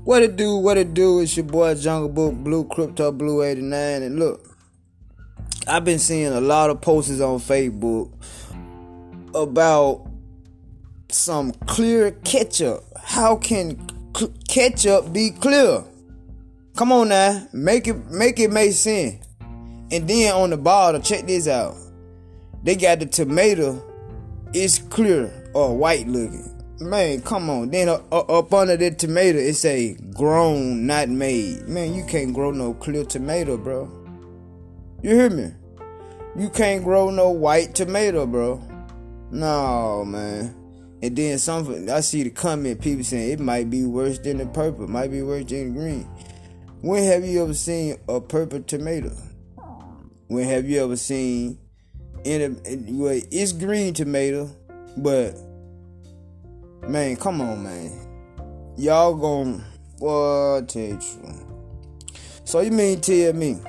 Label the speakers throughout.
Speaker 1: What it do? What it do? It's your boy Jungle Book Blue, Crypto Blue 89. And look, I've been seeing a lot of posts on Facebook about some clear ketchup. How can ketchup be clear? Come on now, make it make sense. And then on the bottle, check this out. They got the tomato, it's clear or white looking. Man, come on. Then up under the tomato, it say grown, not made. Man, you can't grow no clear tomato, bro. You hear me? You can't grow no white tomato, bro. No, man. And then I see the comment, people saying it might be worse than the purple, might be worse than the green. When have you ever seen a purple tomato? When have you ever seen well, it's green tomato, but man, come on, man. Y'all gon' what tell you truth. So you mean tell me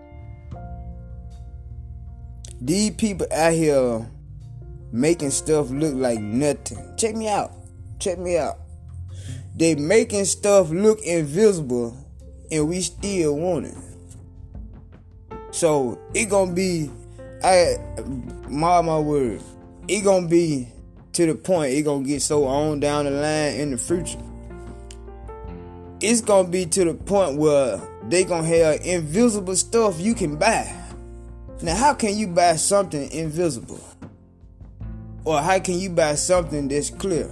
Speaker 1: these people out here making stuff look like nothing? Check me out. They making stuff look invisible and we still want it. So it gonna be, mark my word, it gonna be to the point it gonna get so on down the line in the future. It's gonna be to the point where they gonna have invisible stuff you can buy. Now, how can you buy something invisible? Or how can you buy something that's clear?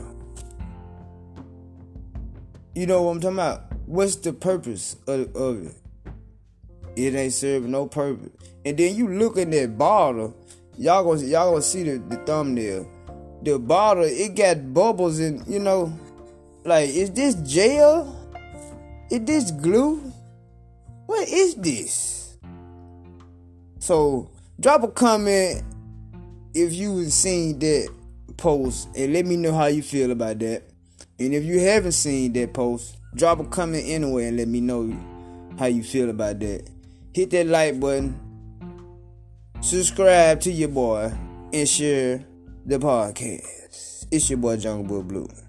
Speaker 1: You know what I'm talking about? What's the purpose of it? It ain't serving no purpose. And then you look at that bottle, y'all gonna see the thumbnail. The bottle, it got bubbles in, like, is this gel? Is this glue? What is this? So, drop a comment if you seen that post and let me know how you feel about that. And if you haven't seen that post, drop a comment anyway and let me know how you feel about that. Hit that like button, subscribe to your boy, and share the podcast. It's your boy Jungle Book Blue.